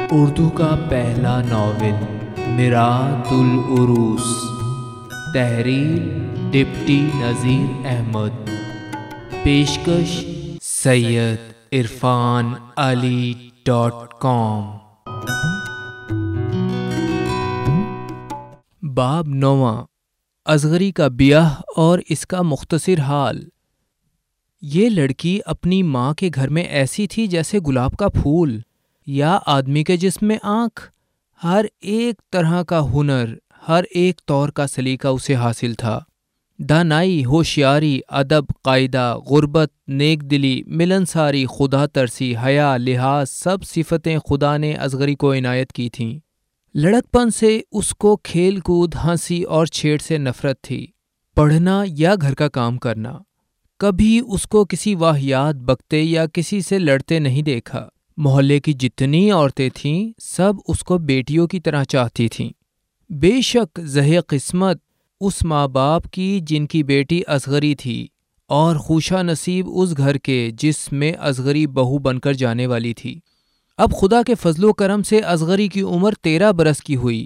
اردو کا پہلا ناول میرات العروس، تحریر ڈپٹی نذیر احمد، پیشکش سید عرفان علی .com۔ باب 9، اصغری کا بیاہ اور اس کا مختصر حال۔ یہ لڑکی اپنی ماں کے گھر میں ایسی تھی جیسے گلاب کا پھول یا آدمی کے جسم میں آنکھ۔ ہر ایک طرح کا ہنر، ہر ایک طور کا سلیقہ اسے حاصل تھا۔ دانائی، ہوشیاری، ادب، قاعدہ، غربت، نیک دلی، ملنساری، خدا ترسی، حیا، لحاظ، سب صفتیں خدا نے اصغری کو عنایت کی تھیں۔ لڑکپن سے اس کو کھیل کود، ہنسی اور چھیڑ سے نفرت تھی۔ پڑھنا یا گھر کا کام کرنا۔ کبھی اس کو کسی واہیات بکتے یا کسی سے لڑتے نہیں دیکھا۔ محلے کی جتنی عورتیں تھیں سب اس کو بیٹیوں کی طرح چاہتی تھیں۔ بے شک زہے قسمت اس ماں باپ کی جن کی بیٹی اصغری تھی، اور خوشا نصیب اس گھر کے جس میں اصغری بہو بن کر جانے والی تھی۔ اب خدا کے فضل و کرم سے اصغری کی عمر 13 برس کی ہوئی۔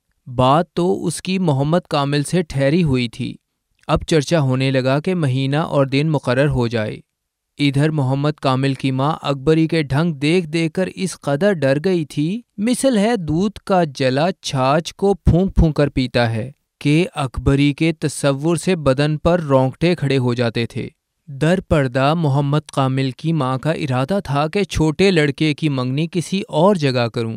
بات تو اس کی محمد کامل سے ٹھہری ہوئی تھی۔ اب چرچا ہونے لگا کہ مہینہ اور دن مقرر ہو جائے۔ ادھر محمد کامل کی ماں اکبری کے ڈھنگ دیکھ دیکھ کر اس قدر ڈر گئی تھی، مثل ہے دودھ کا جلا چھاچھ کو پھونک پھونک کر پیتا ہے، کہ اکبری کے تصور سے بدن پر رونگٹے کھڑے ہو جاتے تھے۔ در پردہ محمد کامل کی ماں کا ارادہ تھا کہ چھوٹے لڑکے کی منگنی کسی اور جگہ کروں۔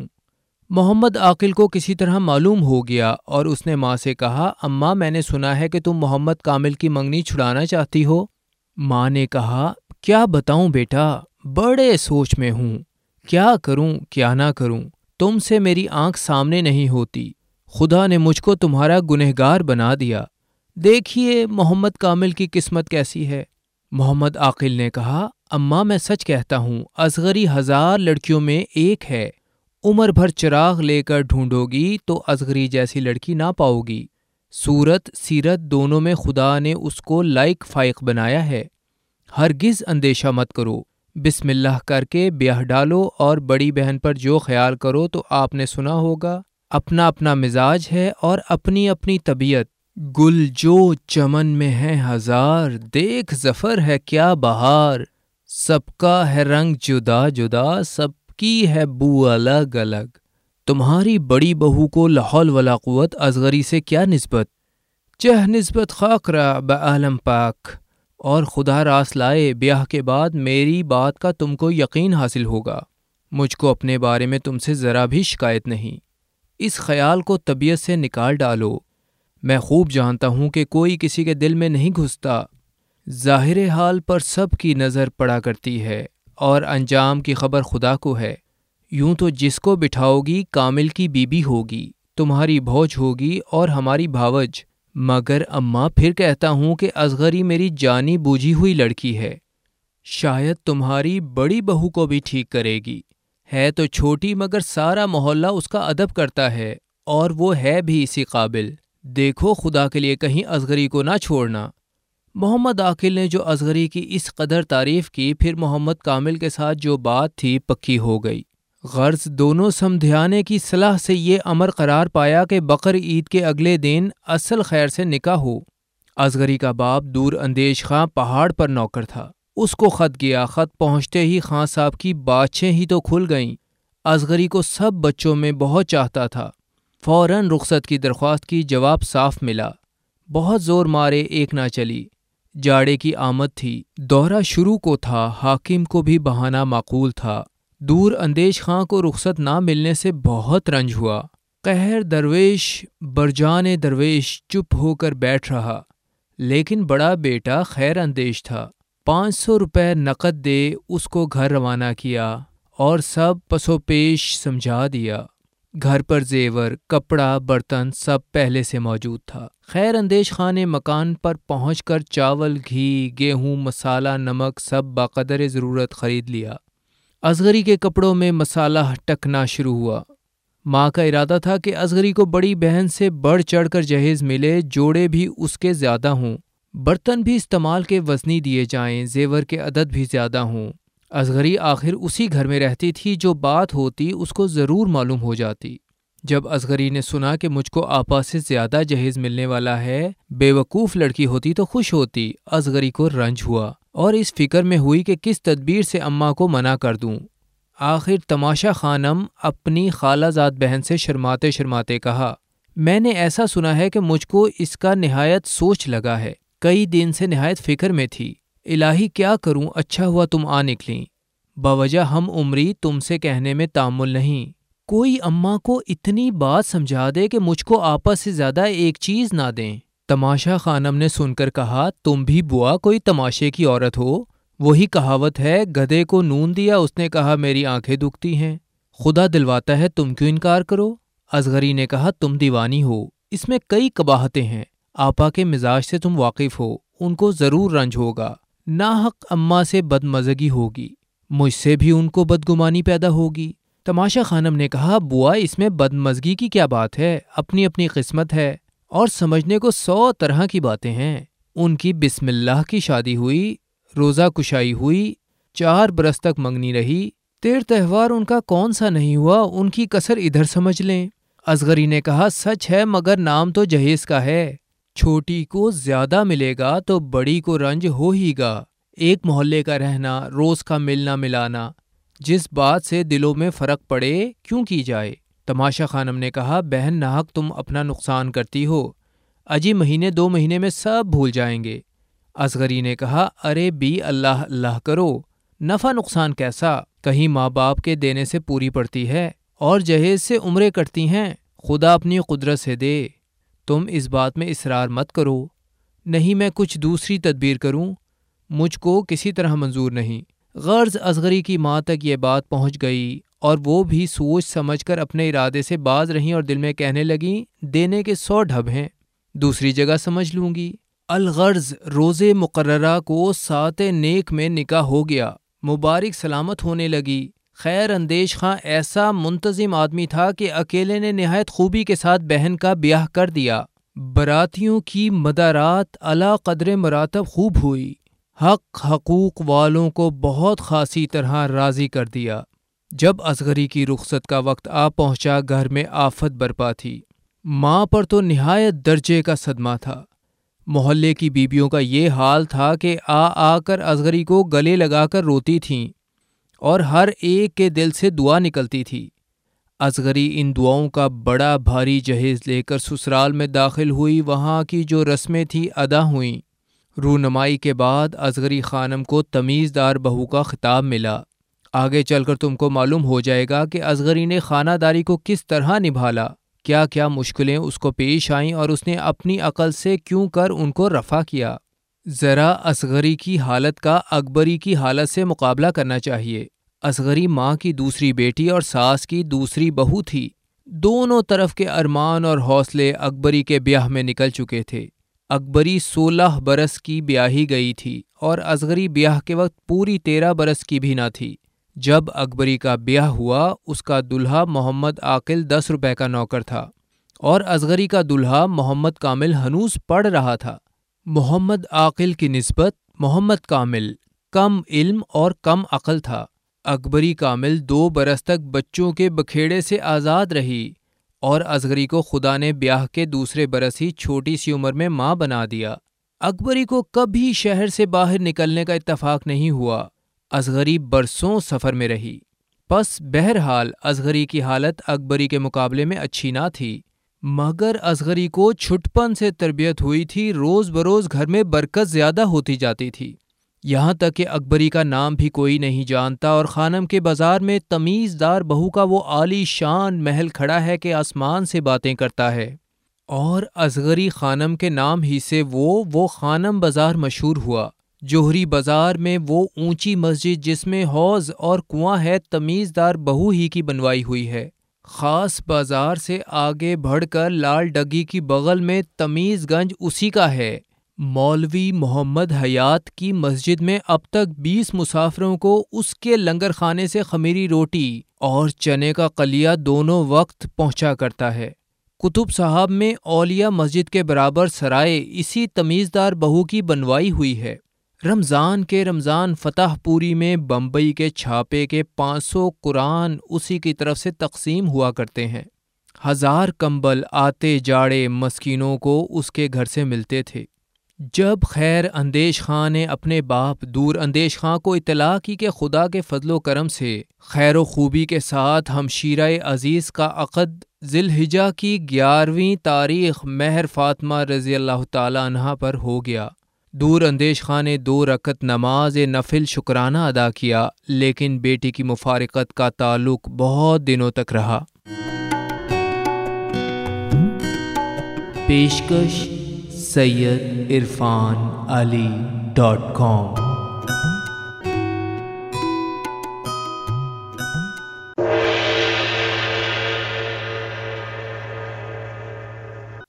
محمد عاقل کو کسی طرح معلوم ہو گیا اور اس نے ماں سے کہا، اماں میں نے سنا ہے کہ تم محمد کامل کی منگنی چھڑانا چاہتی ہو۔ ماں نے کہا، کیا بتاؤں بیٹا، بڑے سوچ میں ہوں، کیا کروں کیا نہ کروں، تم سے میری آنکھ سامنے نہیں ہوتی۔ خدا نے مجھ کو تمہارا گنہگار بنا دیا، دیکھیے محمد کامل کی قسمت کیسی ہے۔ محمد عاقل نے کہا، اماں میں سچ کہتا ہوں، اصغری 1000 لڑکیوں میں ایک ہے۔ عمر بھر چراغ لے کر ڈھونڈو گی تو اصغری جیسی لڑکی نہ پاؤ گی۔ صورت سیرت دونوں میں خدا نے اس کو لائق فائق بنایا ہے۔ ہرگز اندیشہ مت کرو، بسم اللہ کر کے بیاہ ڈالو، اور بڑی بہن پر جو خیال کرو تو آپ نے سنا ہوگا، اپنا اپنا مزاج ہے اور اپنی اپنی طبیعت۔ گل جو چمن میں ہے 1000، دیکھ ظفر ہے کیا بہار۔ سب کا ہے رنگ جدا جدا، سب کی ہے بو الگ الگ۔ تمہاری بڑی بہو کو لا حول ولا قوت اصغری سے کیا نسبت، چہ نسبت خاک را بعالم پاک۔ اور خدا راس لائے، بیاہ کے بعد میری بات کا تم کو یقین حاصل ہوگا۔ مجھ کو اپنے بارے میں تم سے ذرا بھی شکایت نہیں۔ اس خیال کو طبیعت سے نکال ڈالو۔ میں خوب جانتا ہوں کہ کوئی کسی کے دل میں نہیں گھستا۔ ظاہر حال پر سب کی نظر پڑا کرتی ہے، اور انجام کی خبر خدا کو ہے۔ یوں تو جس کو بٹھاؤ گی کامل کی بیوی ہوگی، تمہاری بھوج ہوگی اور ہماری بھاوج۔ مگر اماں پھر کہتا ہوں کہ اصغری میری جانی بوجھی ہوئی لڑکی ہے، شاید تمہاری بڑی بہو کو بھی ٹھیک کرے گی۔ ہے تو چھوٹی مگر سارا محلہ اس کا ادب کرتا ہے، اور وہ ہے بھی اسی قابل۔ دیکھو خدا کے لیے کہیں اصغری کو نہ چھوڑنا۔ محمد عاقل نے جو اصغری کی اس قدر تعریف کی، پھر محمد کامل کے ساتھ جو بات تھی پکی ہو گئی۔ غرض دونوں سمدھیانے کی صلاح سے یہ امر قرار پایا کہ بقر عید کے اگلے دن اصل خیر سے نکاح ہو۔ اصغری کا باپ دور اندیش خاں پہاڑ پر نوکر تھا۔ اس کو خط گیا، خط پہنچتے ہی خاں صاحب کی باچھیں ہی تو کھل گئیں۔ اصغری کو سب بچوں میں بہت چاہتا تھا۔ فوراً رخصت کی درخواست کی، جواب صاف ملا۔ بہت زور مارے ایک نہ چلی۔ جاڑے کی آمد تھی، دورہ شروع کو تھا، حاکم کو بھی بہانہ معقول تھا۔ دور اندیش خاں کو رخصت نہ ملنے سے بہت رنج ہوا۔ قہر درویش برجان درویش چپ ہو کر بیٹھ رہا، لیکن بڑا بیٹا خیر اندیش تھا۔ 500 روپے نقد دے اس کو گھر روانہ کیا اور سب پسو پیش سمجھا دیا۔ گھر پر زیور، کپڑا، برتن سب پہلے سے موجود تھا۔ خیر اندیش خاں نے مکان پر پہنچ کر چاول، گھی، گیہوں، مسالہ، نمک سب بقدر ضرورت خرید لیا۔ اصغری کے کپڑوں میں مسالہ ٹکنا شروع ہوا۔ ماں کا ارادہ تھا کہ اصغری کو بڑی بہن سے بڑھ چڑھ کر جہیز ملے، جوڑے بھی اس کے زیادہ ہوں، برتن بھی استعمال کے وزنی دیے جائیں، زیور کے عدد بھی زیادہ ہوں، اصغری آخر اسی گھر میں رہتی تھی، جو بات ہوتی اس کو ضرور معلوم ہو جاتی۔ جب اصغری نے سنا کہ مجھ کو آپا سے زیادہ جہیز ملنے والا ہے، بے وقوف لڑکی ہوتی تو خوش ہوتی، اصغری کو رنج ہوا اور اس فکر میں ہوئی کہ کس تدبیر سے اماں کو منع کر دوں۔ آخر تماشا خانم اپنی خالہ زاد بہن سے شرماتے شرماتے کہا، میں نے ایسا سنا ہے کہ مجھ کو اس کا نہایت سوچ لگا ہے، کئی دن سے نہایت فکر میں تھی، الہی کیا کروں، اچھا ہوا تم آ نکلیں، بوجہ ہم عمری تم سے کہنے میں تامل نہیں، کوئی اماں کو اتنی بات سمجھا دے کہ مجھ کو آپس سے زیادہ ایک چیز نہ دیں۔ تماشا خانم نے سن کر کہا، تم بھی بوا کوئی تماشے کی عورت ہو، وہی کہاوت ہے، گدھے کو نون دیا، اس نے کہا میری آنکھیں دکھتی ہیں، خدا دلواتا ہے تم کیوں انکار کرو؟ اصغری نے کہا، تم دیوانی ہو، اس میں کئی قباحتیں ہیں، آپا کے مزاج سے تم واقف ہو، ان کو ضرور رنج ہوگا، ناحق اماں سے بدمزگی ہوگی، مجھ سے بھی ان کو بدگمانی پیدا ہوگی۔ تماشا خانم نے کہا، بوا اس میں بدمزگی کی کیا بات ہے، اپنی اپنی قسمت ہے اور سمجھنے کو 100 طرح کی باتیں ہیں۔ ان کی بسم اللہ کی شادی ہوئی، روزہ کشائی ہوئی، 4 برس تک منگنی رہی، تیر تہوار ان کا کون سا نہیں ہوا، ان کی کسر ادھر سمجھ لیں۔ اصغری نے کہا، سچ ہے مگر نام تو جہیز کا ہے، چھوٹی کو زیادہ ملے گا تو بڑی کو رنج ہو ہی گا، ایک محلے کا رہنا، روز کا ملنا ملانا، جس بات سے دلوں میں فرق پڑے کیوں کی جائے؟ تماشا خانم نے کہا، بہن ناحق تم اپنا نقصان کرتی ہو، اجی مہینے 2 مہینے میں سب بھول جائیں گے۔ اصغری نے کہا، ارے بھی اللہ اللہ کرو، نفع نقصان کیسا، کہیں ماں باپ کے دینے سے پوری پڑتی ہے اور جہیز سے عمریں کٹتی ہیں، خدا اپنی قدرت سے دے، تم اس بات میں اصرار مت کرو، نہیں میں کچھ دوسری تدبیر کروں، مجھ کو کسی طرح منظور نہیں۔ غرض اصغری کی ماں تک یہ بات پہنچ گئی اور وہ بھی سوچ سمجھ کر اپنے ارادے سے باز رہیں اور دل میں کہنے لگیں، دینے کے 100 ڈھب ہیں، دوسری جگہ سمجھ لوں گی۔ الغرض روز مقررہ کو 7 نیک میں نکاح ہو گیا، مبارک سلامت ہونے لگی۔ خیر اندیش خاں ایسا منتظم آدمی تھا کہ اکیلے نے نہایت خوبی کے ساتھ بہن کا بیاہ کر دیا، براتیوں کی مدارات اعلیٰ قدر مراتب خوب ہوئی، حق حقوق والوں کو بہت خاصی طرح راضی کر دیا۔ جب اصغری کی رخصت کا وقت آ پہنچا، گھر میں آفت برپا تھی، ماں پر تو نہایت درجے کا صدمہ تھا، محلے کی بیبیوں کا یہ حال تھا کہ آ کر اصغری کو گلے لگا کر روتی تھیں اور ہر ایک کے دل سے دعا نکلتی تھی۔ اصغری ان دعاؤں کا بڑا بھاری جہیز لے کر سسرال میں داخل ہوئی، وہاں کی جو رسمیں تھیں ادا ہوئیں۔ رونمائی کے بعد اصغری خانم کو تمیزدار بہو کا خطاب ملا، آگے چل کر تم کو معلوم ہو جائے گا کہ اصغری نے خانہ داری کو کس طرح نبھالا، کیا کیا مشکلیں اس کو پیش آئیں اور اس نے اپنی عقل سے کیوں کر ان کو رفع کیا۔ ذرا اصغری کی حالت کا اکبری کی حالت سے مقابلہ کرنا چاہیے۔ اصغری ماں کی دوسری بیٹی اور ساس کی دوسری بہو تھی، دونوں طرف کے ارمان اور حوصلے اکبری کے بیاہ میں نکل چکے تھے۔ اکبری 16 برس کی بیاہی گئی تھی اور اصغری بیاہ کے وقت پوری 13 برس کی بھی نہ تھی۔ جب اکبری کا بیاہ ہوا، اس کا دلہا محمد عاقل 10 روپے کا نوکر تھا اور اصغری کا دلہا محمد کامل ہنوز پڑھ رہا تھا۔ محمد عاقل کی نسبت محمد کامل کم علم اور کم عقل تھا۔ اکبری کامل 2 برس تک بچوں کے بکھیڑے سے آزاد رہی اور اصغری کو خدا نے بیاہ کے دوسرے برس ہی چھوٹی سی عمر میں ماں بنا دیا۔ اکبری کو کبھی شہر سے باہر نکلنے کا اتفاق نہیں ہوا، اصغری برسوں سفر میں رہی۔ پس بہرحال اصغری کی حالت اکبری کے مقابلے میں اچھی نہ تھی، مگر اصغری کو چھٹپن سے تربیت ہوئی تھی، روز بروز گھر میں برکت زیادہ ہوتی جاتی تھی، یہاں تک کہ اکبری کا نام بھی کوئی نہیں جانتا اور خانم کے بازار میں تمیزدار بہو کا وہ عالی شان محل کھڑا ہے کہ آسمان سے باتیں کرتا ہے، اور اصغری خانم کے نام ہی سے وہ خانم بازار مشہور ہوا۔ جوہری بازار میں وہ اونچی مسجد جس میں حوض اور کنواں ہے، تمیزدار بہو ہی کی بنوائی ہوئی ہے۔ خاص بازار سے آگے بڑھ کر لال ڈگی کی بغل میں تمیز گنج اسی کا ہے۔ مولوی محمد حیات کی مسجد میں اب تک 20 مسافروں کو اس کے لنگر خانے سے خمیری روٹی اور چنے کا قلیہ دونوں وقت پہنچا کرتا ہے۔ قطب صاحب میں اولیاء مسجد کے برابر سرائے اسی تمیزدار بہو کی بنوائی ہوئی ہے۔ رمضان فتح پوری میں بمبئی کے چھاپے کے 500 قرآن اسی کی طرف سے تقسیم ہوا کرتے ہیں۔ 1000 کمبل آتے جاڑے مسکینوں کو اس کے گھر سے ملتے تھے۔ جب خیر اندیش خان نے اپنے باپ دور اندیش خان کو اطلاع کی کہ خدا کے فضل و کرم سے خیر و خوبی کے ساتھ ہمشیرہ عزیز کا عقد ذی الحجہ کی 11ویں تاریخ مہر فاطمہ رضی اللہ تعالی عنہا پر ہو گیا، دور اندیش خان نے 2 رکعت نماز نفل شکرانہ ادا کیا، لیکن بیٹی کی مفارقت کا تعلق بہت دنوں تک رہا۔ پیشکش سید عرفان علی.com